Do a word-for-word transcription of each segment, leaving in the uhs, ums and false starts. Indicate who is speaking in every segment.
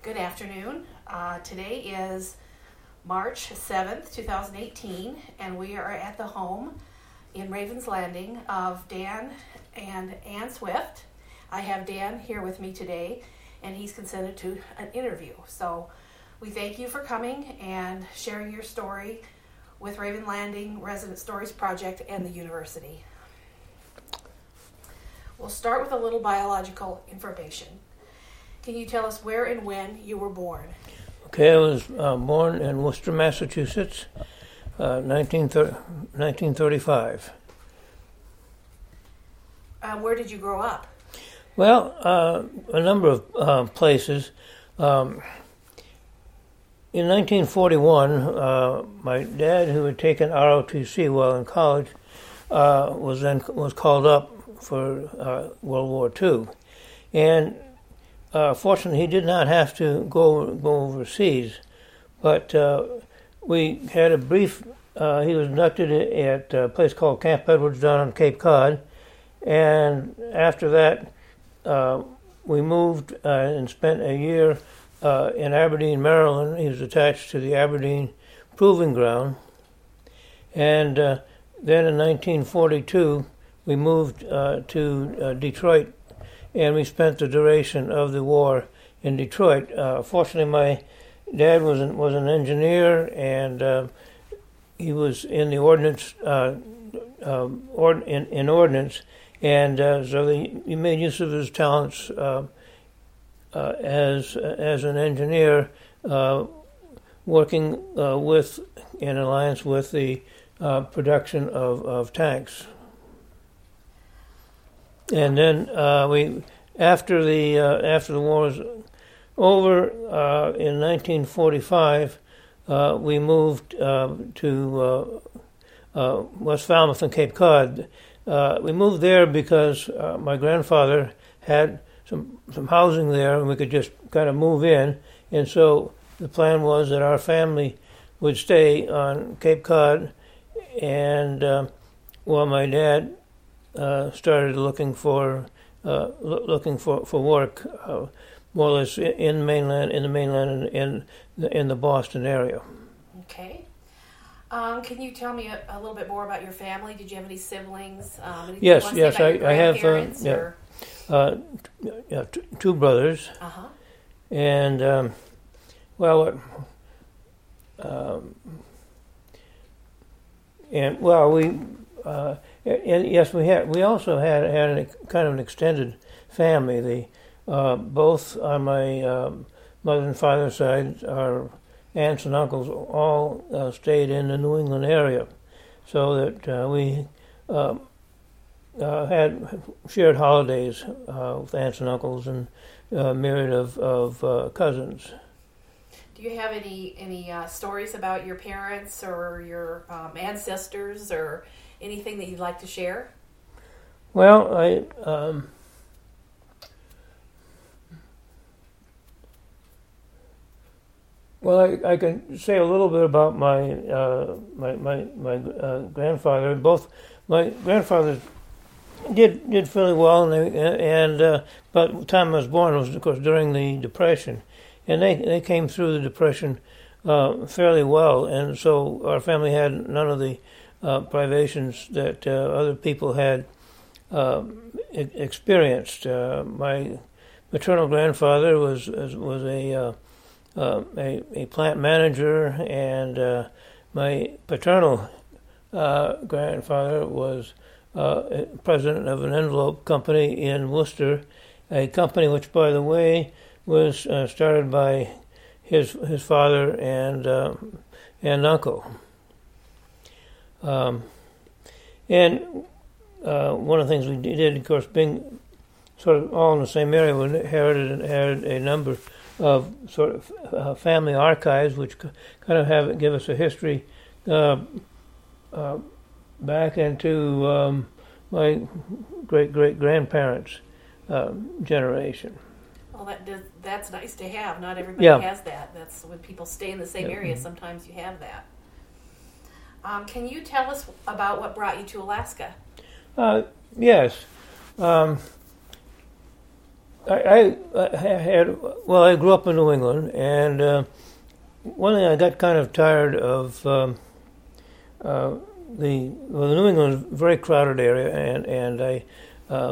Speaker 1: Good afternoon. Uh, today is March seventh, twenty eighteen, and we are at the home in Ravens Landing of Dan and Ann Swift. I have Dan here with me today, and he's consented to an interview. So we thank you for coming and sharing your story with Raven Landing Resident Stories Project and the university. We'll start with a little biological information. Can you tell us where and when you were born?
Speaker 2: Okay, I was uh, born in Worcester, Massachusetts, uh, nineteen thirty-five.
Speaker 1: Uh, where did you grow up?
Speaker 2: Well, uh, a number of uh, places. Um, in nineteen forty-one, uh, my dad, who had taken R O T C while in college, uh, was then was called up for uh, World War Two, and Uh, fortunately, he did not have to go go overseas, but uh, we had a brief. Uh, he was inducted at a place called Camp Edwards down on Cape Cod, and after that, uh, we moved uh, and spent a year uh, in Aberdeen, Maryland. He was attached to the Aberdeen Proving Ground, and uh, then in nineteen forty-two, we moved uh, to uh, Detroit. And we spent the duration of the war in Detroit. Uh, fortunately, my dad was an, was an engineer, and uh, he was in the ordnance uh, uh, or, in, in ordnance, and uh, so he, he made use of his talents uh, uh, as as an engineer, uh, working uh, with in alliance with the uh, production of, of tanks. And then uh, we, after the uh, after the war was over, uh, in nineteen forty-five, uh, we moved uh, to uh, uh, West Falmouth and Cape Cod. Uh, we moved there because uh, my grandfather had some some housing there, and we could just kind of move in. And so the plan was that our family would stay on Cape Cod, and uh, while my dad Uh, started looking for uh, lo- looking for for work, uh, more or less in mainland, in the mainland, and in the, in the Boston area.
Speaker 1: Okay. Um, can you tell me a, a little bit more about your family? Did you have any siblings? Um, anything
Speaker 2: Yes,
Speaker 1: you want to
Speaker 2: yes,
Speaker 1: say
Speaker 2: I,
Speaker 1: about your
Speaker 2: I have. Uh,
Speaker 1: grandparents,
Speaker 2: yeah,
Speaker 1: or?
Speaker 2: uh, t- yeah, t- two brothers,
Speaker 1: Uh huh.
Speaker 2: and um, well, um, and well, we. Uh, And yes, we had. We also had had a kind of an extended family. The uh, both on my um, mother and father's side, our aunts and uncles all uh, stayed in the New England area, so that uh, we uh, uh, had shared holidays uh, with aunts and uncles and a myriad of of uh, cousins.
Speaker 1: Do you have any any uh, stories about your parents or your um, ancestors or anything that you'd like to share?
Speaker 2: Well, I um, well, I, I can say a little bit about my uh, my my, my uh, grandfather. Both my grandfathers did did fairly well, and they, and uh, but the time I was born was, of course, during the Depression, and they they came through the Depression uh, fairly well, and so our family had none of the Uh, privations that uh, other people had uh, e- experienced. Uh, my maternal grandfather was was a uh, uh, a, a plant manager, and uh, my paternal uh, grandfather was uh, president of an envelope company in Worcester, a company which, by the way, was uh, started by his his father and uh, and uncle. Um, and uh, one of the things we did, of course, being sort of all in the same area, we inherited, inherited a number of sort of uh, family archives, which kind of have give us a history uh, uh, back into um, my great great grandparents' uh, generation.
Speaker 1: Well, that does, that's nice to have. Not everybody
Speaker 2: Yeah.
Speaker 1: has that. That's when people stay in the same
Speaker 2: Yeah.
Speaker 1: area. Sometimes you have that. Um, can you tell us about what brought you to Alaska?
Speaker 2: Uh, yes. Um, I, I had, well, I grew up in New England, and uh, one thing I got kind of tired of um, uh, the, well, the New England is a very crowded area, and, and I, uh,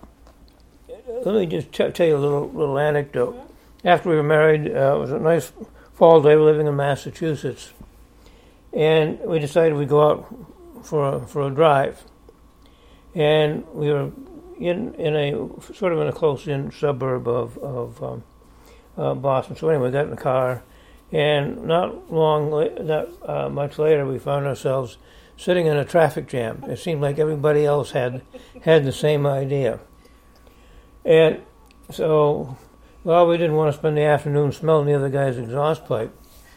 Speaker 2: let me just t- tell you a little, little anecdote. After we were married, uh, it was a nice fall day, we were living in Massachusetts, and we decided we'd go out for a, for a drive, and we were in in a sort of in a close-in suburb of of um, uh, Boston. So anyway, we got in the car, and not long, not uh, much later, we found ourselves sitting in a traffic jam. It seemed like everybody else had had the same idea, and so well, we didn't want to spend the afternoon smelling the other guy's exhaust pipe.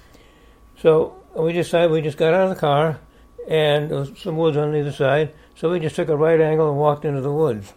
Speaker 2: So we decided we just got out of the car, and there was some woods on either side. So we just took a right angle and walked into the woods.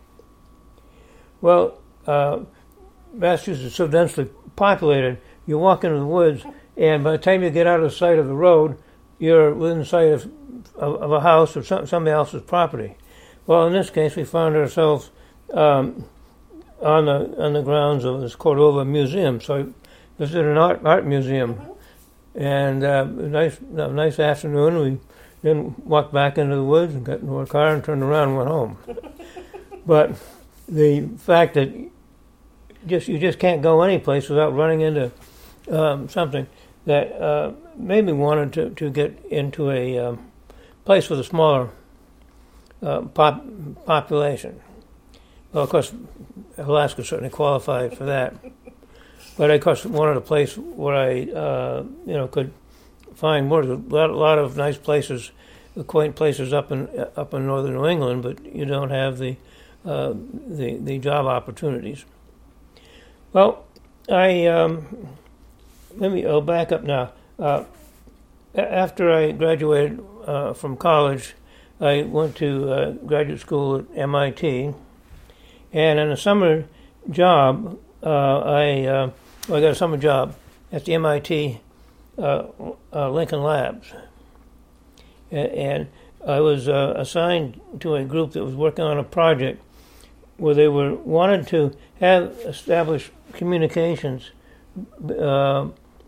Speaker 2: Well, uh, Massachusetts is so densely populated, you walk into the woods, and by the time you get out of sight of the road, you're within sight of, of, of a house or some, somebody else's property. Well, in this case, we found ourselves um, on the on the grounds of this Cordova Museum. So I visited an art art museum, mm-hmm. and uh, a nice a nice afternoon. We then walked back into the woods and got into our car and turned around and went home. But the fact that just you just can't go any place without running into um, something that uh, made me wanted to, to get into a um, place with a smaller uh, pop, population. Well, of course, Alaska certainly qualified for that. But I, of course, wanted a place where I, uh, you know, could find more. There's a lot, a lot of nice places, quaint places up in up in northern New England, but you don't have the uh, the the job opportunities. Well, I um, let me. I'll back up now. Uh, after I graduated uh, from college, I went to uh, graduate school at M I T, and in a summer job, uh, I uh, well, I got a summer job at the M I T uh, uh, Lincoln Labs, and, and I was uh, assigned to a group that was working on a project where they were wanted to have established communications uh,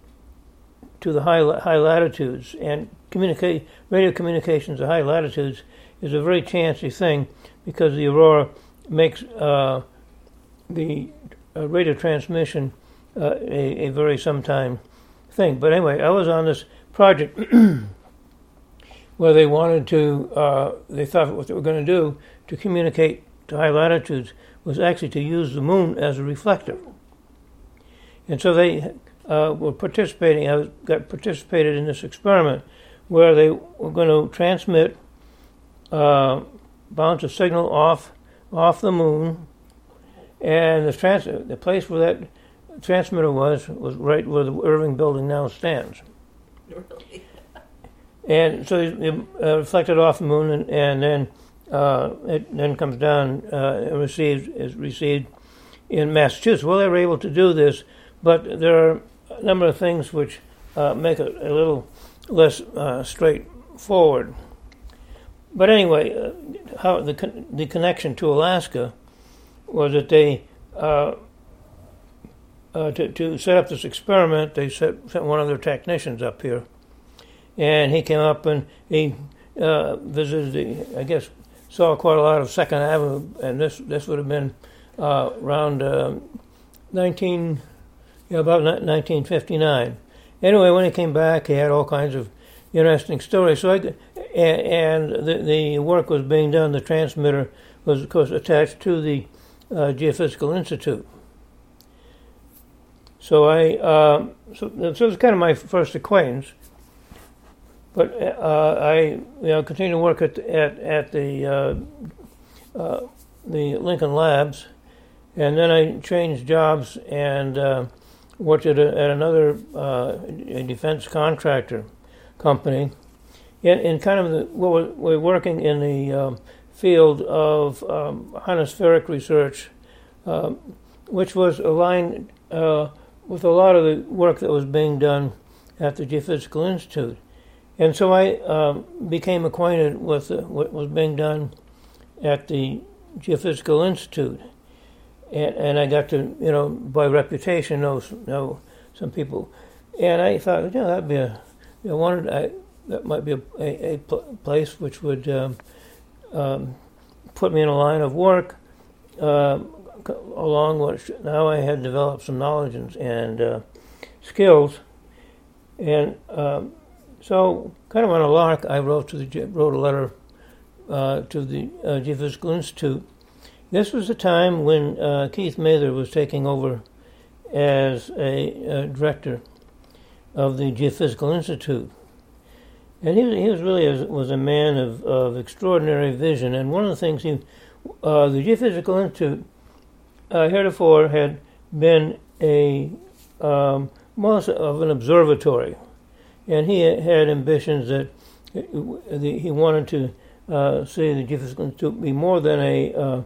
Speaker 2: to the high high latitudes, and communicate radio communications at high latitudes is a very chancy thing because the aurora makes uh, the uh, radio transmission uh, a, a very sometime thing. But anyway, I was on this project where they wanted to, uh, they thought what they were going to do to communicate to high latitudes was actually to use the moon as a reflector. And so they uh, were participating, I was, got participated in this experiment where they were going to transmit, uh, bounce a signal off off the moon, and the trans- the place where that transmitter was was right where the Irving Building now stands. Really? And so it uh, reflected off the moon, and, and then uh, it then comes down uh, and received is received in Massachusetts. Well, they were able to do this, but there are a number of things which uh, make it a little less uh, straightforward. But anyway, uh, how the con- the connection to Alaska was that they uh, uh, to to set up this experiment. They set, sent one of their technicians up here, and he came up and he uh, visited the. I guess saw quite a lot of Second Avenue, and this this would have been uh, around uh, nineteen yeah about nineteen fifty-nine. Anyway, when he came back, he had all kinds of interesting stories. So I. And the, the work was being done. The transmitter was, of course, attached to the uh, Geophysical Institute. So I, uh, so, so it was kind of my first acquaintance. But uh, I, you know, continued to work at at at the uh, uh, the Lincoln Labs, and then I changed jobs and uh, worked at, a, at another uh, a defense contractor company. In, in kind of the, well, we're, we're working in the um, field of um, ionospheric research, um, which was aligned uh, with a lot of the work that was being done at the Geophysical Institute. And so I um, became acquainted with uh, what was being done at the Geophysical Institute. and and I got to, you know, by reputation know, know some people, and I thought, you know, that'd be a, you know, wanted I that might be a, a, a place which would um, um, put me in a line of work. Uh, along what now I had developed some knowledge and, and uh, skills, and um, so kind of on a lark, I wrote to the wrote a letter uh, to the uh, Geophysical Institute. This was the time when uh, Keith Mather was taking over as a uh, director of the Geophysical Institute, and he was, he was really a, was a man of, of extraordinary vision. And one of the things he uh, the Geophysical Institute Uh, heretofore had been a um, most of an observatory, and he had ambitions that he wanted to uh, see the Geophysical Institute be more than a uh,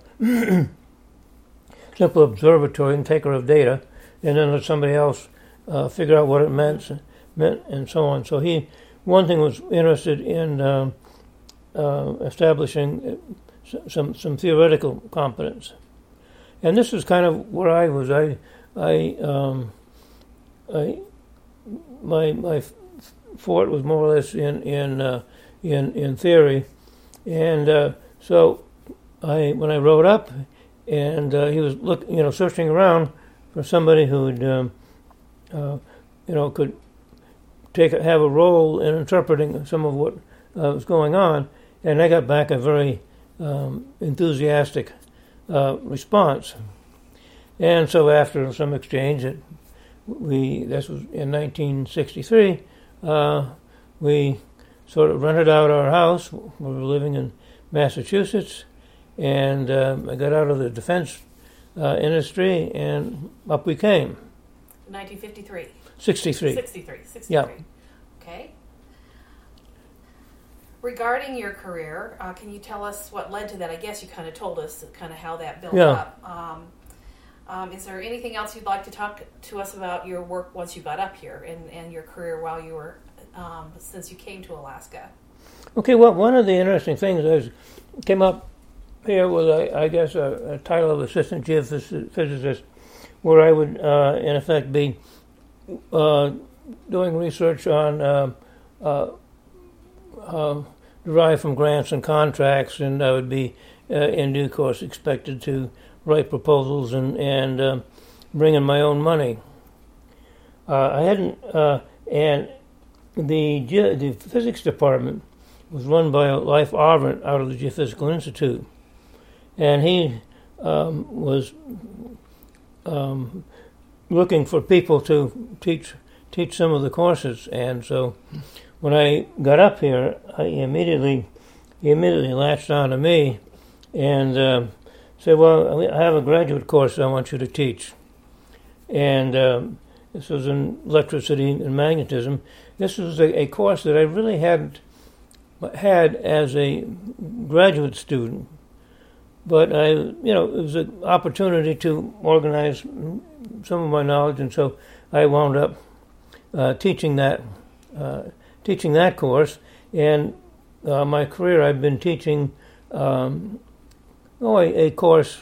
Speaker 2: simple observatory and taker of data, and then let somebody else uh, figure out what it meant, meant, and so on. So he, one thing, was interested in uh, uh, establishing some some theoretical competence. And this is kind of where I was. I, I, um, I, my my fort was more or less in in uh, in in theory, and uh, so I when I rode up, and uh, he was look you know searching around for somebody who would um, uh, you know could take a, have a role in interpreting some of what uh, was going on, and I got back a very um, enthusiastic Uh, response. And so after some exchange, it, we this was in nineteen sixty-three, uh, we sort of rented out our house. We were living in Massachusetts, and um, I got out of the defense uh, industry, and up we came.
Speaker 1: nineteen fifty-three.
Speaker 2: sixty-three.
Speaker 1: sixty-three. sixty-three.
Speaker 2: Yeah.
Speaker 1: Okay. Regarding your career, uh, can you tell us what led to that? I guess you kind of told us kind of how that built
Speaker 2: yeah.
Speaker 1: up. Um, um, is there anything else you'd like to talk to us about your work once you got up here and, and your career while you were, um, since you came to Alaska?
Speaker 2: Okay, well, one of the interesting things is came up here was, I, I guess, a, a title of assistant geophysicist, where I would, uh, in effect, be uh, doing research on uh, uh, uh, derived from grants and contracts, and I would be, uh, in due course, expected to write proposals and and uh, bring in my own money. Uh, I hadn't, uh, and the ge- the physics department was run by Leif Arvent out of the Geophysical Institute, and he um, was um, looking for people to teach teach some of the courses, and so. When I got up here, I immediately, he immediately latched on to me and uh, said, well, I have a graduate course I want you to teach. And um, this was in electricity and magnetism. This was a, a course that I really hadn't had as a graduate student. But I, you know, it was an opportunity to organize some of my knowledge, and so I wound up uh, teaching that uh, teaching that course. And uh, my career, I've been teaching um, oh a, a course,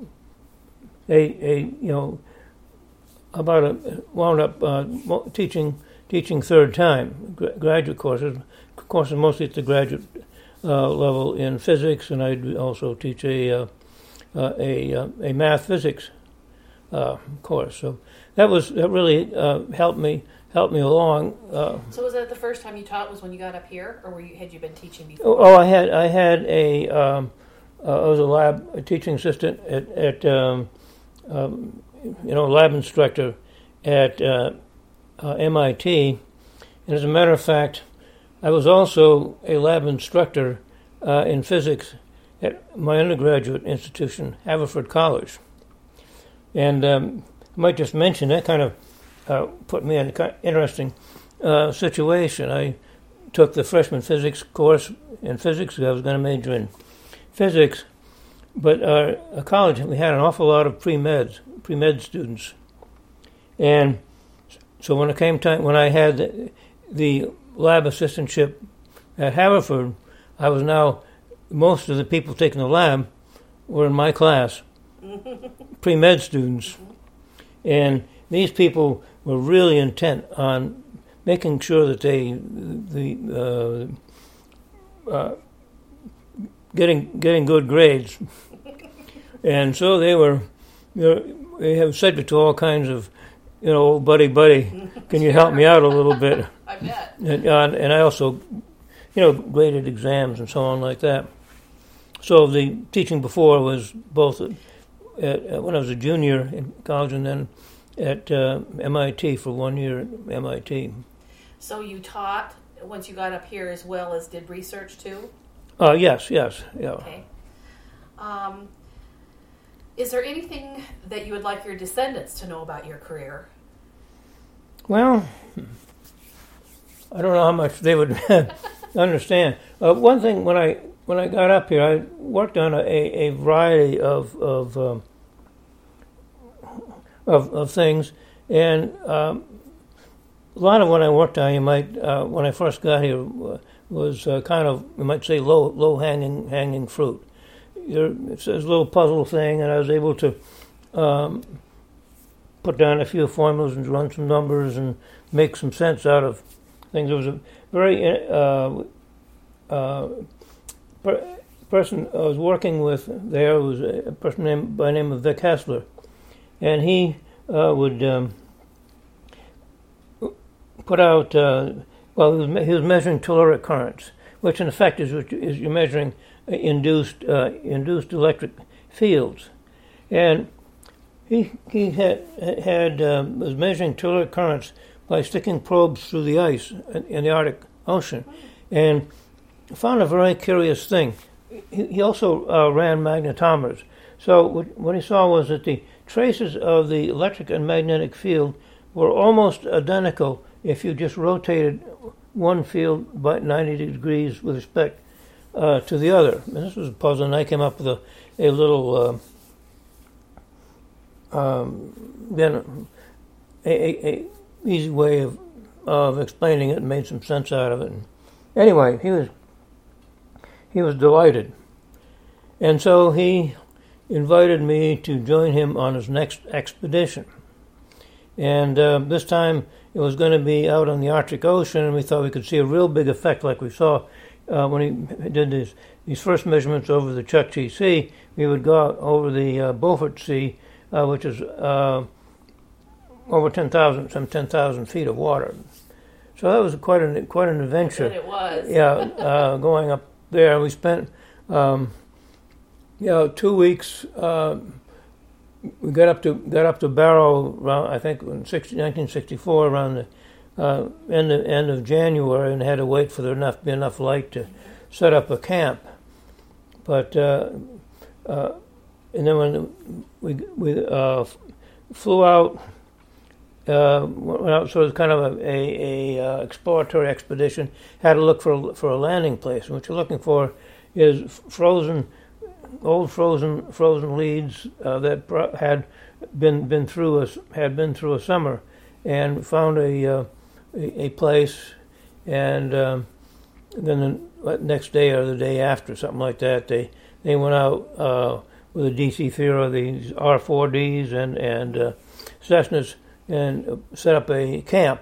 Speaker 2: a a you know about a wound up uh, teaching teaching third time gra- graduate courses, courses mostly at the graduate uh, level in physics, and I also teach a uh, uh, a uh, a math physics uh, course. So that was that really uh, helped me. helped me along. Uh,
Speaker 1: so was that the first time you taught was when you got up here, or were you, had you been teaching before?
Speaker 2: Oh, I had I had a um, uh, I was a lab a teaching assistant at, at um, um, you know lab instructor at uh, uh, M I T, and as a matter of fact, I was also a lab instructor uh, in physics at my undergraduate institution, Haverford College. And um, I might just mention that kind of Uh, put me in an interesting uh, situation. I took the freshman physics course in physics. I was going to major in physics, but uh, at college we had an awful lot of pre-meds, pre-med students, and so when it came time, when I had the, the lab assistantship at Haverford, I was now most of the people taking the lab were in my class, pre-med students. And these people were really intent on making sure that they, the, uh, uh, getting getting good grades. And so they were, you know, they have said it to all kinds of, you know, buddy, buddy, can you help me out a little bit?
Speaker 1: I bet.
Speaker 2: And, uh, and I also, you know, graded exams and so on like that. So the teaching before was both at, at, when I was a junior in college and then at uh, M I T for one year at M I T.
Speaker 1: So you taught once you got up here as well as did research too?
Speaker 2: Uh, yes, yes, yeah.
Speaker 1: Okay. Um, is there anything that you would like your descendants to know about your career?
Speaker 2: Well, I don't know how much they would understand. Uh, one thing, when I when I got up here, I worked on a, a variety of of, um, of of things, and um, a lot of what I worked on, you might uh, when I first got here, was uh, kind of, you might say, low low hanging hanging fruit. You're, it's a little puzzle thing, and I was able to um, put down a few formulas and run some numbers and make some sense out of things. There was a very uh, uh, per- person I was working with there was a person named, by the name of Vic Hessler, and he uh, would um, put out, uh, well, he was, me- he was measuring telluric currents, which in effect is, is you're measuring induced uh, induced electric fields, and he he had had um, was measuring telluric currents by sticking probes through the ice in, in the Arctic Ocean, and found a very curious thing. He, he also uh, ran magnetometers. So what, what he saw was that the traces of the electric and magnetic field were almost identical if you just rotated one field by ninety degrees with respect Uh, to the other. And this was a puzzle, and I came up with a, a little uh, um, then a, a, a easy way of of explaining it and made some sense out of it. And anyway, he was he was delighted, and so he invited me to join him on his next expedition. And uh, this time it was going to be out on the Arctic Ocean, and we thought we could see a real big effect like we saw Uh, when he did this, these first measurements over the Chukchi Sea. We would go out over the uh, Beaufort Sea, uh, which is uh, over ten thousand, some ten thousand feet of water. So that was quite an quite an adventure.
Speaker 1: It was.
Speaker 2: Yeah, uh, going up there, we spent, um, you know, two weeks. Uh, we got up to got up to Barrow around, I think, in nineteen sixty-four, around the Uh, end of, end of January, and had to wait for there enough be enough light to set up a camp. But uh, uh, and then when we we uh, flew out, uh, went out sort of kind of a, a, a uh, exploratory expedition. Had to look for a, for a landing place. And what you're looking for is frozen, old frozen frozen leads uh, that had been been through a had been through a summer, and found a uh, a place, and um, then the next day or the day after, something like that, they they went out uh, with a D C Theater, these R four Ds and and uh, Cessnas, and set up a camp.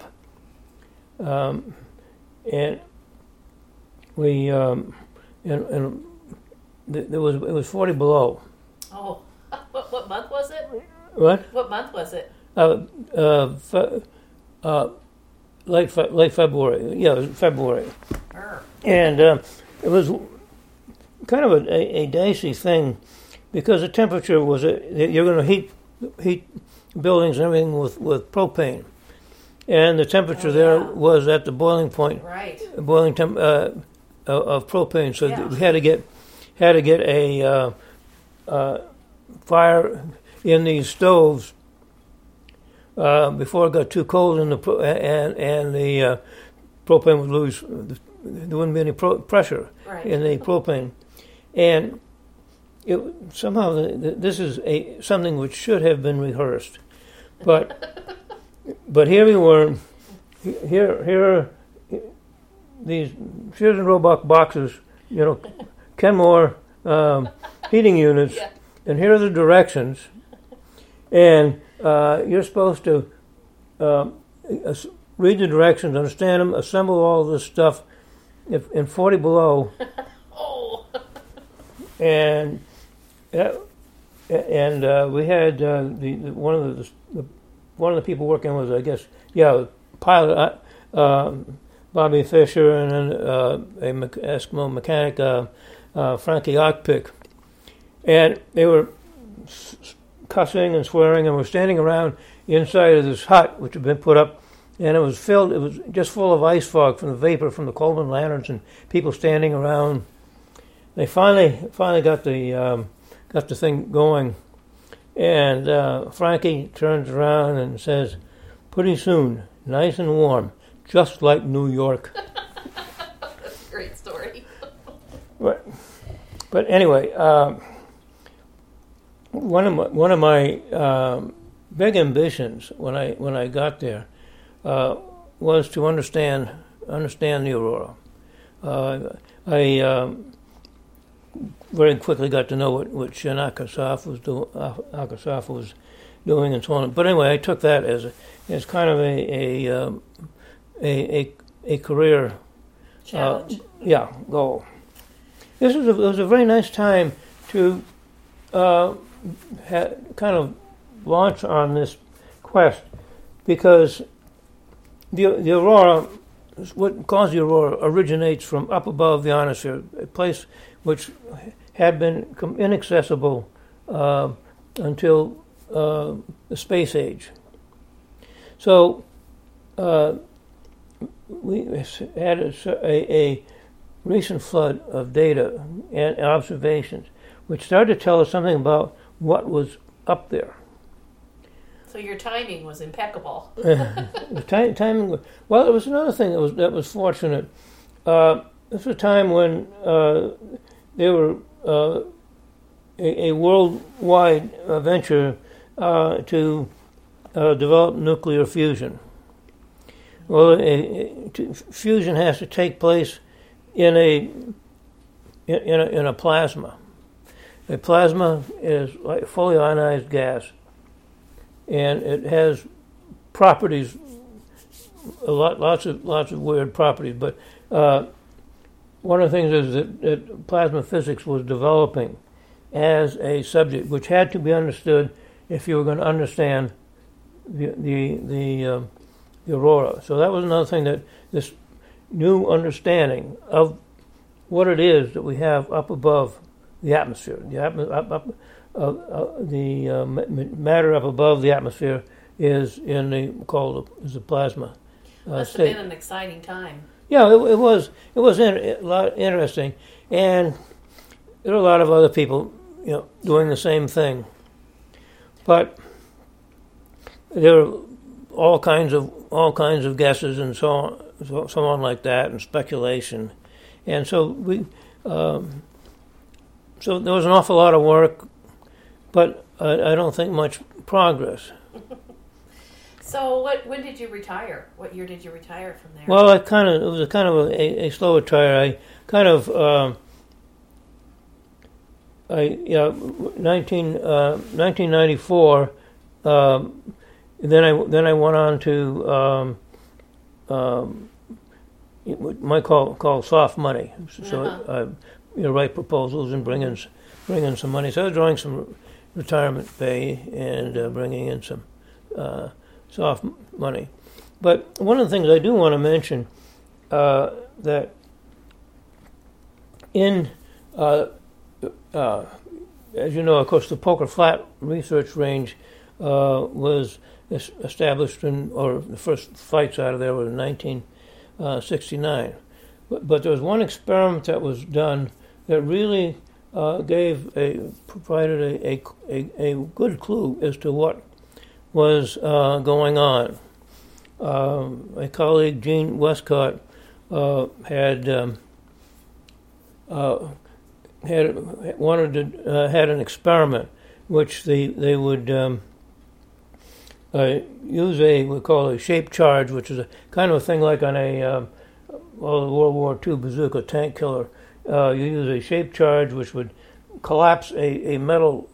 Speaker 2: Um, and we um, and, and th- there was it was forty below.
Speaker 1: Oh, what what month was it?
Speaker 2: What?
Speaker 1: What month was it?
Speaker 2: Uh, uh, fe- uh, Late fe- late February, yeah, it was February,
Speaker 1: Sure.
Speaker 2: and uh, it was kind of a, a, a dicey thing because the temperature was a, you're going to heat heat buildings and everything with, with propane, and the temperature
Speaker 1: Oh, yeah.
Speaker 2: there was at the boiling point,
Speaker 1: Right.
Speaker 2: boiling temp uh, of propane. So
Speaker 1: Yeah.
Speaker 2: we had to get had to get a uh, uh, fire in these stoves. Uh, before it got too cold in the pro- and and the uh, propane would lose, there wouldn't be any pro- pressure
Speaker 1: Right.
Speaker 2: in the propane, and it, somehow the, the, this is a something which should have been rehearsed, but but here we were, here here these Sears and Roebuck boxes, you know, Kenmore um, heating units,
Speaker 1: Yeah.
Speaker 2: and here are the directions, and uh, you're supposed to uh, read the directions, understand them, assemble all this stuff if, in forty below,
Speaker 1: oh.
Speaker 2: and uh, and uh, we had uh, the, the one of the, the one of the people working was, I guess, yeah, pilot uh, uh, Bobby Fisher, and then uh, a me- Eskimo mechanic uh, uh, Frankie Ockpick, and they were s- cussing and swearing, and were standing around inside of this hut which had been put up, and it was filled. It was just full of ice fog from the vapor from the Coleman lanterns and people standing around. They finally finally got the um, got the thing going, and uh, Frankie turns around and says, "Pretty soon, nice and warm, just like New York."
Speaker 1: That's a great story.
Speaker 2: But, but anyway, um, one of my, one of my um, big ambitions when I when I got there uh, was to understand understand the aurora. Uh, I um, very quickly got to know what what Shin Akasafa was doing, Akasafa was doing, and so on. But anyway, I took that as a, as kind of a a um, a, a, a career
Speaker 1: challenge.
Speaker 2: Uh, yeah, goal. This was a, it was a very nice time to uh, ha, kind of launch on this quest, because the the aurora, what caused the aurora, originates from up above the ionosphere, a place which had been inaccessible uh, until uh, the space age. So uh, we had a, a, a recent flood of data and observations which started to tell us something about what was up there.
Speaker 1: So your timing was impeccable.
Speaker 2: the time, timing. Well, it was another thing that was that was fortunate. Uh, this was a time when uh, they were uh, a, a worldwide uh, venture uh, to uh, develop nuclear fusion. Well, a, a, to, fusion has to take place in a in, in a in a plasma. A plasma is like fully ionized gas, and it has properties, a lot, lots of lots of weird properties. But uh, one of the things is that, that plasma physics was developing as a subject, which had to be understood if you were going to understand the the the, uh, the aurora. So that was another thing, that this new understanding of what it is that we have up above the atmosphere, the atmo- up, up, uh, uh, the uh, matter up above the atmosphere is in the called is the plasma uh,
Speaker 1: Must
Speaker 2: state.
Speaker 1: have been an exciting time.
Speaker 2: Yeah, it, it was. It was in, a lot interesting, and there were a lot of other people, you know, doing the same thing. But there were all kinds of all kinds of guesses and so on, so, so on like that, and speculation, and so we. Um, So there was an awful lot of work, but I, I don't think much progress.
Speaker 1: So what? When did you retire? What year did you retire from there?
Speaker 2: Well, I kind of it was a kind of a, a slow retire. I kind of um, I yeah nineteen uh, nineteen ninety-four. Um, then I then I went on to um, um, what you might call call soft money. So
Speaker 1: Uh-huh.
Speaker 2: I, you know, write proposals and bring in bring in some money. So I was drawing some retirement pay and uh, bringing in some uh, soft money. But one of the things I do want to mention uh, that in uh, uh, as you know, of course, the Poker Flat Research Range uh, was established in, or the first flights out of there were in nineteen sixty-nine. But, but there was one experiment that was done that really uh, gave a provided a, a, a, a good clue as to what was uh, going on. Um, my colleague Gene Westcott uh, had um, uh, had wanted to uh, had an experiment which they they would um, uh, use a we call it a shape charge, which is a kind of a thing like on a um, well, World War Two bazooka tank killer. Uh, you use a shape charge which would collapse a, a metal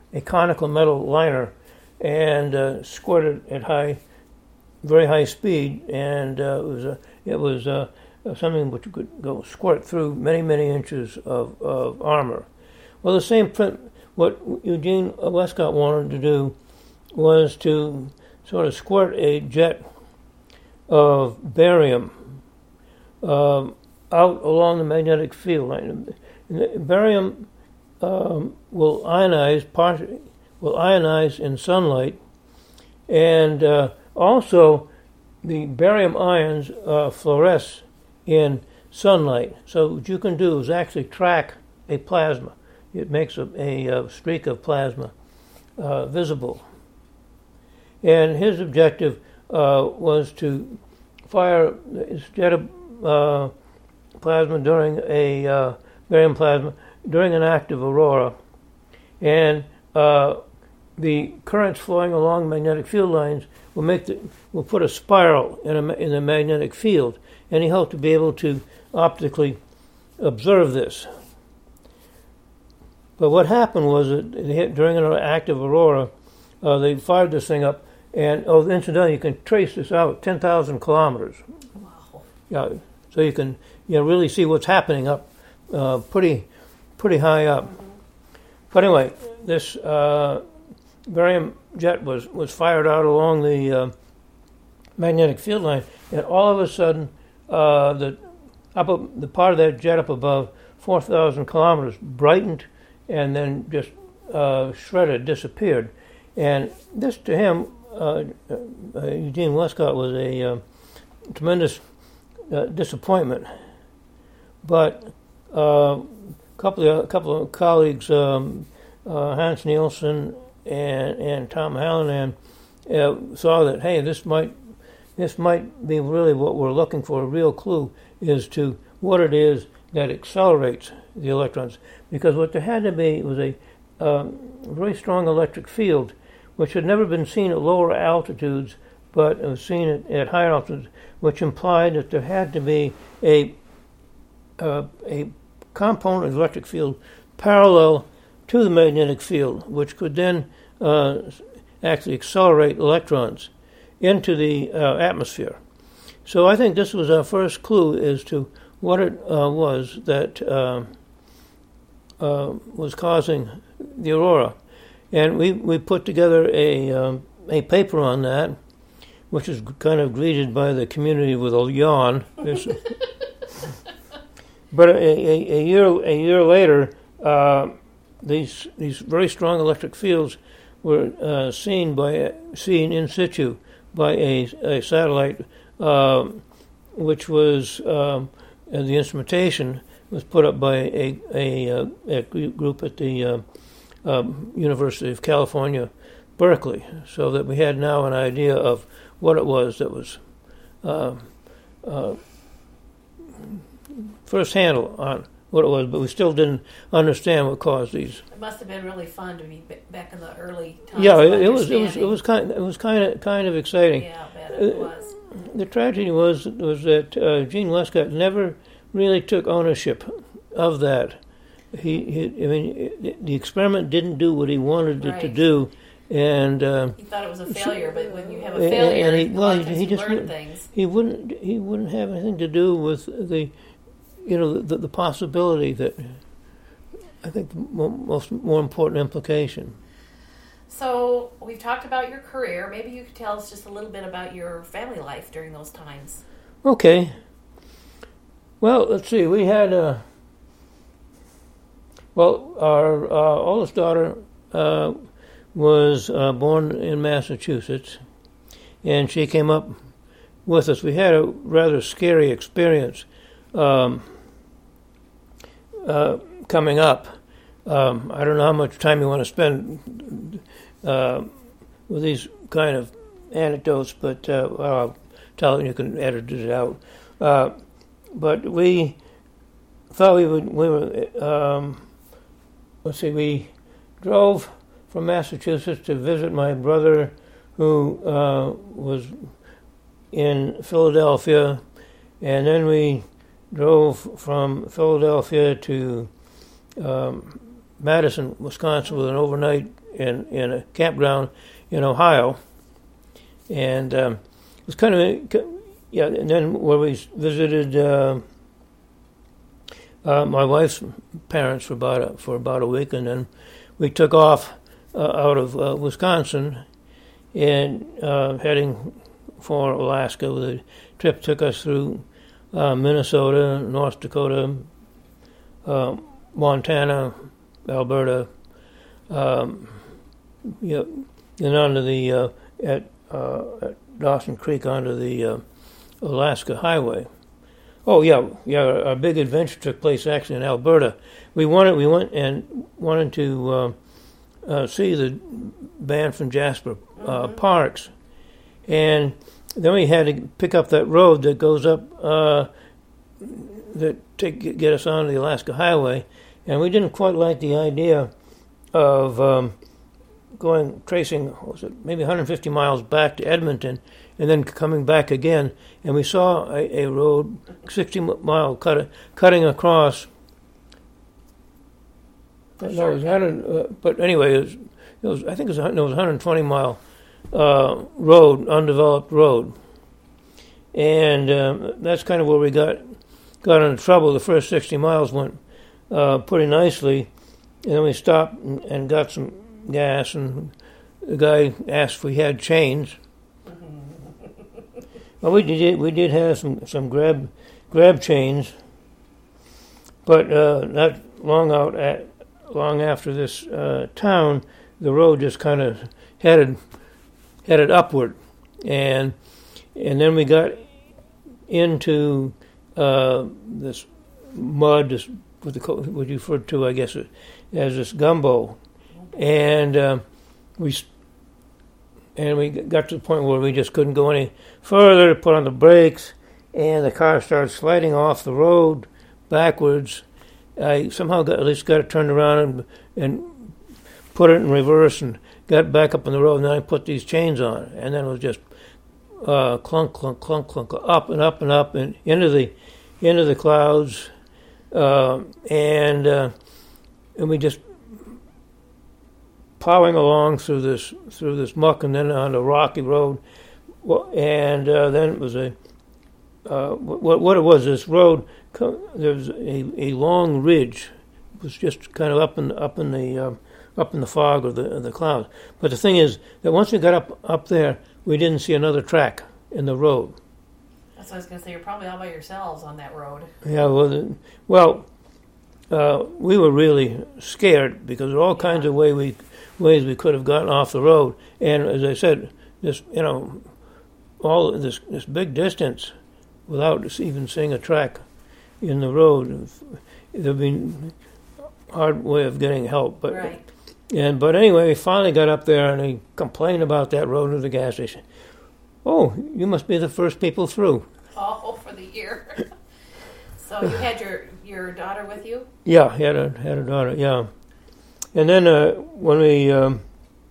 Speaker 2: a conical metal liner and uh, squirted at high, very high speed, and uh, it was a, it was uh, something which could go squirt through many many inches of, of armor. Well, the same print. What Eugene Westcott wanted to do was to sort of squirt a jet of barium um, out along the magnetic field line. Barium um, will ionize, partially, will ionize in sunlight, and uh, also the barium ions uh, fluoresce in sunlight. So what you can do is actually track a plasma. It makes a, a, a streak of plasma uh, visible. And his objective uh, was to fire this jet of uh, plasma during a uh, barium plasma during an active aurora, and uh, the currents flowing along magnetic field lines will make the will put a spiral in a in the magnetic field, and he hoped to be able to optically observe this. But what happened was that during an active aurora, uh, they fired this thing up, and oh, incidentally, you can trace this out ten thousand kilometers.
Speaker 1: Wow.
Speaker 2: Yeah, so you can you know, really see what's happening up uh, pretty pretty high up. Mm-hmm. But anyway, this uh, barium jet was, was fired out along the uh, magnetic field line, and all of a sudden, uh, the up the part of that jet up above four thousand kilometers brightened, and then just uh, shredded, disappeared. And this, to him, uh, uh, Eugene Westcott, was a uh, tremendous uh, disappointment. But a uh, couple of a couple of colleagues, um, uh, Hans Nielsen and and Tom Hallinan, uh, saw that hey, this might this might be really what we're looking for. A real clue is to what it is that accelerates the electrons, because what there had to be was a um, very strong electric field, which had never been seen at lower altitudes, but it was seen at, at higher altitudes, which implied that there had to be a uh, a component of the electric field parallel to the magnetic field, which could then uh, actually accelerate electrons into the uh, atmosphere. So I think this was our first clue as to what it uh, was that uh, uh, was causing the aurora. And we, we put together a um, a paper on that, which is kind of greeted by the community with a yawn. But a, a, a year a year later, uh, these these very strong electric fields were uh, seen by seen in situ by a, a satellite, uh, which was um, and the instrumentation was put up by a a, a group at the uh, um, University of California, Berkeley, so that we had now an idea of what it was that was uh, uh, first handle on what it was, but we still didn't understand what caused these.
Speaker 1: It must have been really fun to be back in the early times.
Speaker 2: Yeah, it, it was. It was. It was kind. It was kind of kind of exciting.
Speaker 1: Yeah, I bet it was.
Speaker 2: Uh, the tragedy was was that uh, Gene Westcott never really took ownership of that. He, he, I mean, the experiment didn't do what he wanted it
Speaker 1: right.
Speaker 2: to do, and uh,
Speaker 1: he thought it was a failure. But when you have a failure,
Speaker 2: and he, well,
Speaker 1: he,
Speaker 2: he just
Speaker 1: learn
Speaker 2: wouldn't,
Speaker 1: things.
Speaker 2: He wouldn't. He wouldn't have anything to do with the, you know, the, the possibility that. I think the most more important implication.
Speaker 1: So we've talked about your career. Maybe you could tell us just a little bit about your family life during those times.
Speaker 2: Okay. Well, let's see. We had a. Well, our uh, oldest daughter uh, was uh, born in Massachusetts, and she came up with us. We had a rather scary experience um, uh, coming up. Um, I don't know how much time you want to spend uh, with these kind of anecdotes, but uh, well, I'll tell you, you can edit it out. Uh, but we thought we would. We were. Um, let's see. We drove from Massachusetts to visit my brother, who uh, was in Philadelphia, and then we drove from Philadelphia to um, Madison, Wisconsin, with an overnight in, in a campground in Ohio. And um, it was kind of, yeah, and then where we visited uh, uh, my wife's parents for about, a, for about a week, and then we took off uh, out of uh, Wisconsin and uh, heading for Alaska. The trip took us through uh, Minnesota, North Dakota, uh, Montana, Alberta, um, yeah, and onto the uh, at, uh, at Dawson Creek onto the uh, Alaska Highway. Oh yeah, yeah. Our big adventure took place actually in Alberta. We wanted, we went and wanted to uh, uh, see the band from Jasper uh, mm-hmm. Parks, and then we had to pick up that road that goes up uh, that take get us onto the Alaska Highway, and we didn't quite like the idea of um, going tracing what was it maybe one hundred fifty miles back to Edmonton and then coming back again, and we saw a, a road sixty mile cut, cutting across. No, it was one hundred, uh, but anyway, it was, it was I think it was, it was one hundred twenty mile uh, road, undeveloped road, and um, that's kind of where we got got into trouble. The first sixty miles went uh, pretty nicely, and then we stopped and, and got some gas, and the guy asked if we had chains. Well, we did we did have some, some grab grab chains, but uh, not long out at long after this uh, town, the road just kind of headed headed upward, and and then we got into uh, this mud, this what the what you referred to, I guess, as this gumbo, and uh, we. And we got to the point where we just couldn't go any further, put on the brakes, and the car started sliding off the road backwards. I somehow got, at least got it turned around and, and put it in reverse and got back up on the road, and then I put these chains on. And then it was just uh, clunk, clunk, clunk, clunk, up and up and up and into the into the clouds. Uh, and, uh, and we just plowing along through this through this muck, and then on a rocky road, well, and uh, then it was a uh, what what it was. This road, there was a, a long ridge. It was just kind of up in up in the um, up in the fog or the the clouds. But the thing is that once we got up up there, we didn't see another track in the road.
Speaker 1: That's what I was going to say. You're probably all by yourselves on that road.
Speaker 2: Yeah. Well, the, well, uh, we were really scared because there were all yeah. kinds of way we. ways we could have gotten off the road, and as I said, this you know, all this this big distance without even seeing a track in the road, there'd been a hard way of getting help. But
Speaker 1: right.
Speaker 2: and but anyway, we finally got up there, and he complained about that road to the gas station. Oh, you must be the first people through.
Speaker 1: Oh, for the year. So you had your your daughter with you?
Speaker 2: Yeah, had a had a daughter. Yeah. And then uh, when we, um,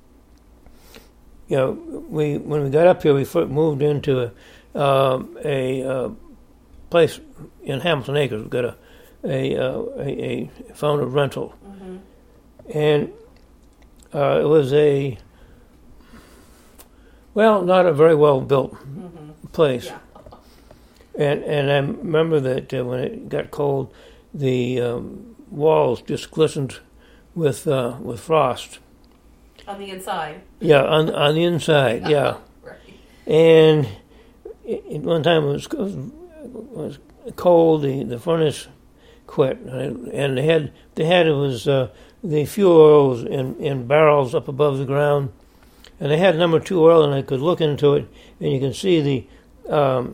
Speaker 2: you know, we when we got up here, we moved into a uh, a uh, place in Hamilton Acres. We got a a uh, a, a found a rental, mm-hmm. and uh, it was a well, not a very well built mm-hmm. place. Yeah. And and I remember that uh, when it got cold, the um, walls just glistened with uh, with frost.
Speaker 1: On the inside?
Speaker 2: Yeah, on on the inside, yeah.
Speaker 1: Right.
Speaker 2: And it, one time it was, it was cold, the, the furnace quit, and they had, they had it was uh, the fuel oils in, in barrels up above the ground, and they had number two oil, and I could look into it, and you can see the um,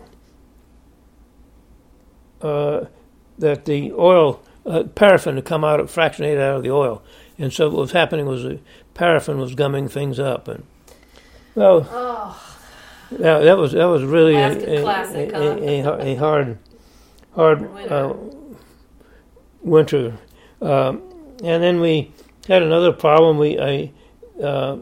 Speaker 2: uh, that the oil Uh, paraffin had come out, fractionated out of the oil, and so what was happening was the paraffin was gumming things up, and well,
Speaker 1: oh.
Speaker 2: yeah, that was that was really a, a,
Speaker 1: classic,
Speaker 2: a,
Speaker 1: huh?
Speaker 2: a, a, a hard, hard winter. Uh, winter. Um, and then we had another problem. We I uh,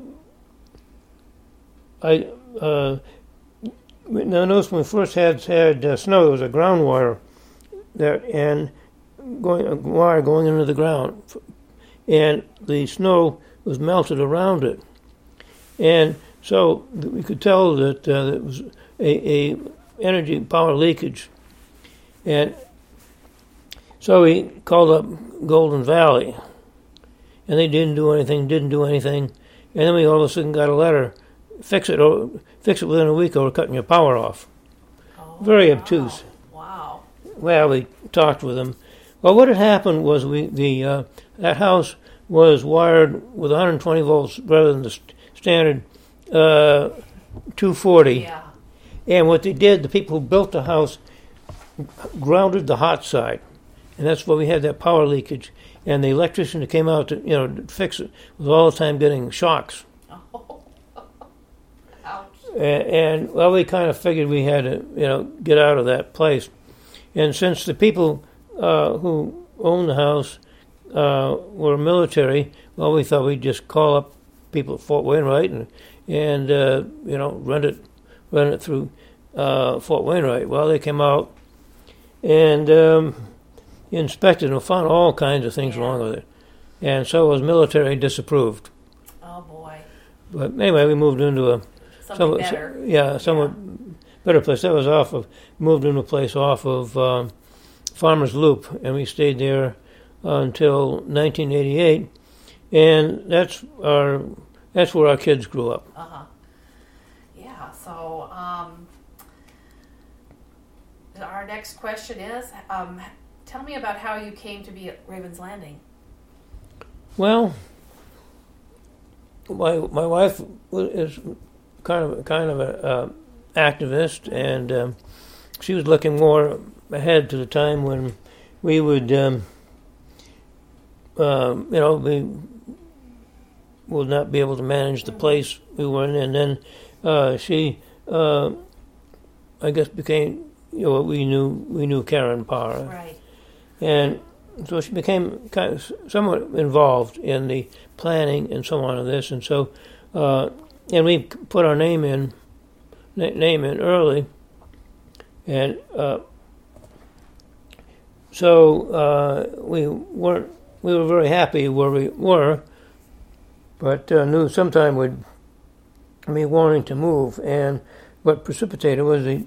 Speaker 2: I uh, now notice when we first had had uh, snow, there was a ground wire there, and going a wire going into the ground, and the snow was melted around it. And so we could tell that uh, there was a, a energy power leakage. And so we called up Golden Valley, and they didn't do anything, didn't do anything. And then we all of a sudden got a letter, fix it, or fix it within a week or we're cutting your power off.
Speaker 1: Oh,
Speaker 2: Very
Speaker 1: wow.
Speaker 2: obtuse.
Speaker 1: Wow.
Speaker 2: Well, we talked with them. Well, what had happened was we the uh, that house was wired with one hundred twenty volts rather than the st- standard uh, two forty.
Speaker 1: Yeah.
Speaker 2: And what they did, the people who built the house grounded the hot side. And that's why we had that power leakage. And the electrician that came out to, you know, to fix it was all the time getting shocks.
Speaker 1: Oh. Ouch.
Speaker 2: And, and, well, we kind of figured we had to, you know, get out of that place. And since the people uh, who owned the house uh, were military, well, we thought we'd just call up people at Fort Wainwright and, and uh, you know, rent it, rent it through uh, Fort Wainwright. Well, they came out and um, inspected and found all kinds of things
Speaker 1: Yeah.
Speaker 2: wrong with it. And so it was military disapproved.
Speaker 1: Oh, boy.
Speaker 2: But anyway, we moved into a
Speaker 1: Something
Speaker 2: somewhat,
Speaker 1: better.
Speaker 2: yeah, somewhat better place. That was off of moved into a place off of um, Farmers Loop, and we stayed there until nineteen eighty-eight, and that's our that's where our kids grew up.
Speaker 1: Uh huh. Yeah. So, um, our next question is, um, tell me about how you came to be at Ravens Landing.
Speaker 2: Well, my my wife is kind of kind of a uh, activist, and um, she was looking more ahead to the time when we would, um, um, you know, we would not be able to manage the place we were in, and then uh, she, uh, I guess, became, you know, we knew we knew Karen Parr,
Speaker 1: Right.
Speaker 2: and so she became kind of somewhat involved in the planning and so on of this, and so, uh, and we put our name in, na- name in early, and uh, so uh, we weren't, we were very happy where we were, but uh, knew sometime we'd be wanting to move, and what precipitated was the,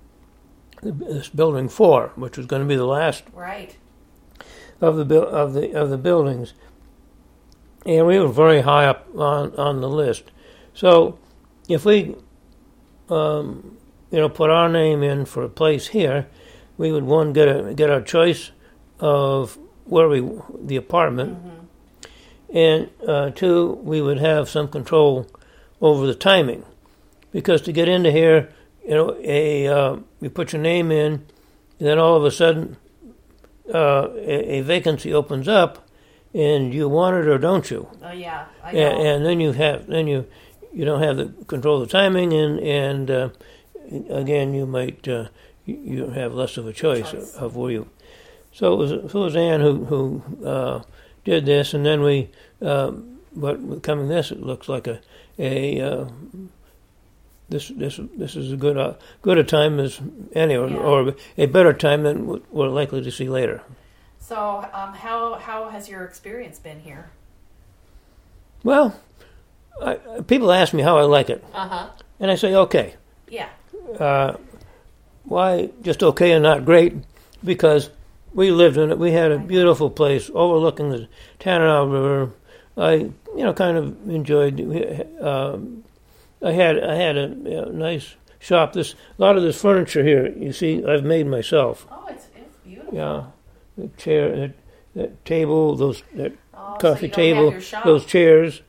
Speaker 2: this building four, which was going to be the last
Speaker 1: Right.
Speaker 2: of the bu- of the of the buildings, and we were very high up on, on the list. So, if we, um, you know, put our name in for a place here, we would one get a get our choice of where we the apartment,
Speaker 1: Mm-hmm.
Speaker 2: and uh, two, we would have some control over the timing, because to get into here, you know, a uh, you put your name in, and then all of a sudden. Uh, a, a vacancy opens up, and you want it or don't you?
Speaker 1: Oh yeah, I know.
Speaker 2: And, and then you have then you you don't have the control of the timing, and and uh, again you might uh, you, you have less of a choice,
Speaker 1: Choice.
Speaker 2: Of, of where you. So it was so it was Ann who who uh, did this, and then we. Um, but with coming this, it looks like a a. Uh, This this this is a good uh, good a time as any, or,
Speaker 1: Yeah.
Speaker 2: or a better time than what we're likely to see later.
Speaker 1: So, um, how how has your experience been here?
Speaker 2: Well, I, people ask me how I like it,
Speaker 1: Uh huh.
Speaker 2: and I say okay.
Speaker 1: Yeah.
Speaker 2: Uh, why just okay and not great? Because we lived in it. We had a beautiful place overlooking the Tanana River. I you know kind of enjoyed. Um, I had I had a, a nice shop. This a lot of this furniture here, you see, I've made myself.
Speaker 1: Oh, it's it's beautiful.
Speaker 2: Yeah, the chair, that, that table, those that
Speaker 1: Oh,
Speaker 2: coffee
Speaker 1: so you don't
Speaker 2: table,
Speaker 1: have your shop.
Speaker 2: those chairs.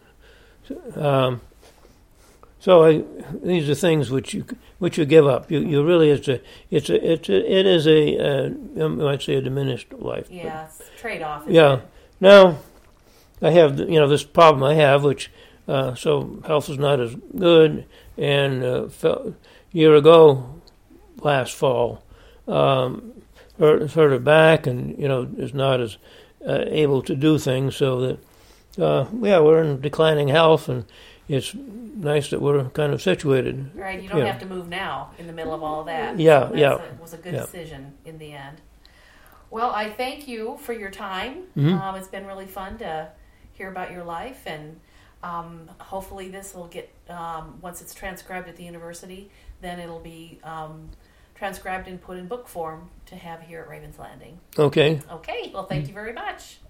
Speaker 2: Um, so I, these are things which you which you give up. You you really it's a it's a it's a, it is a uh, I might say a diminished life.
Speaker 1: Yeah, it's a trade-off. isn't
Speaker 2: Yeah.
Speaker 1: it?
Speaker 2: Now I have you know this problem I have, which uh, so health is not as good. And uh, fell, year ago, last fall, um, hurt, hurt her back, and you know is not as uh, able to do things. So that uh, yeah, we're in declining health, and it's nice that we're kind of situated.
Speaker 1: Right, you don't
Speaker 2: Yeah.
Speaker 1: have to move now in the middle of all that.
Speaker 2: Yeah,
Speaker 1: So that's
Speaker 2: yeah.
Speaker 1: a- It was a good
Speaker 2: Yeah.
Speaker 1: decision in the end. Well, I thank you for your time.
Speaker 2: Mhm.
Speaker 1: Um, it's been really fun to hear about your life, and um, hopefully this will get, um, once it's transcribed at the university, then it'll be um, transcribed and put in book form to have here at Ravens Landing.
Speaker 2: Okay.
Speaker 1: Okay, well, thank you very much.